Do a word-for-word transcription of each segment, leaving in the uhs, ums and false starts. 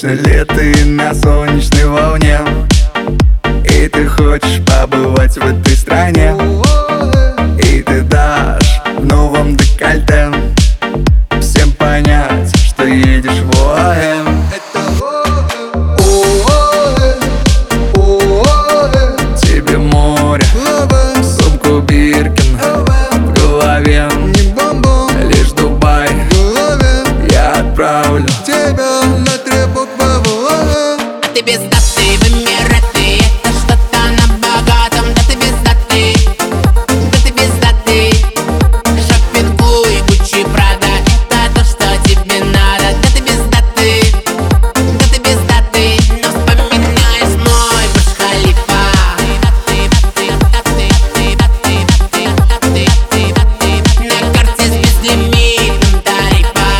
Точно ли ты на солнечной волне, и ты хочешь побывать в этой стране, и ты дашь в новом декольте всем понять, что едешь в ОАЭ. Тебе море, сумку Биркин в голове, лишь Дубай я отправлю тебя на три буквы в ОАЭ. Ты без даты в Эмираты, это что-то на богатом. Да ты без даты, да ты без даты. Шопингуй, Гуччи, Прада, это то, что тебе надо. Да ты без даты, да ты без даты. Но вспоминаешь мой Бурдж-Халифа. На карте с безлимитным тарифом.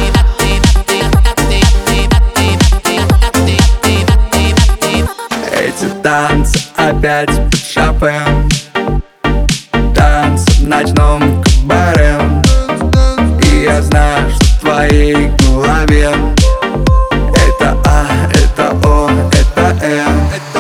эти танцы опять под Шопен, танцы в ночном кабаре. И я знаю, что в твоей голове это А, это О, это М.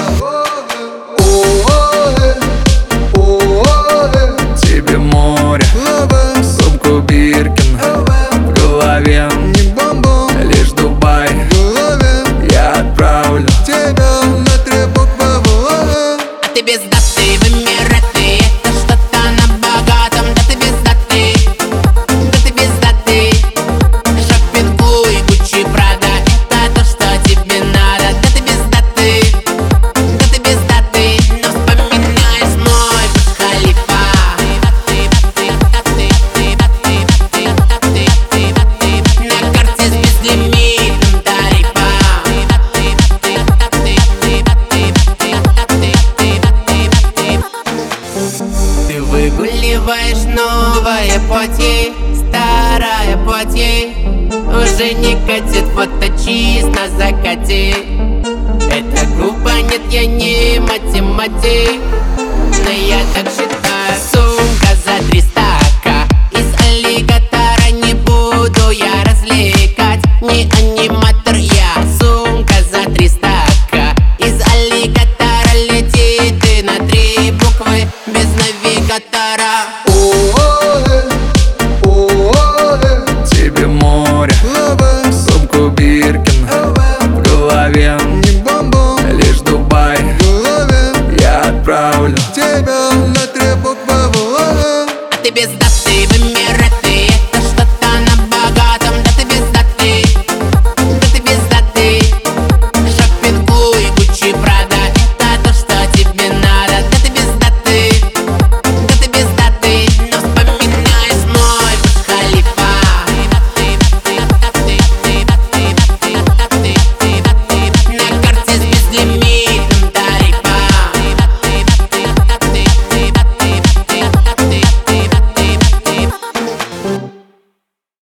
Тебе море, сумку Биркин в голове, лишь Дубай я отправлю тебя на три буквы в ОАЭ. Ты без даты в Эмираты, это что-то на богатом. Да ты без даты, да ты без даты. Шопингуй, Гуччи, Прада, это то, что тебе надо. Да ты без даты, да ты без даты. Но вспоминаешь мой Бурдж-Халифа. На карте с безлимитным тарифом. Ты выгуливаешь новое платье, старое платье уже не катит, фото чист на закате. Это глупо, нет, я не математик, но я так считаю. Сумка за триста ка из аллигатора, не буду я развлекать, не аниматор я. Сумка за триста ка из аллигатора, летит ты на три буквы без навигатора. тебе море, сумку Биркин в голове, лишь Дубай я отправлю тебя на три буквы в ОАЭ. Ты без даты в Эмираты.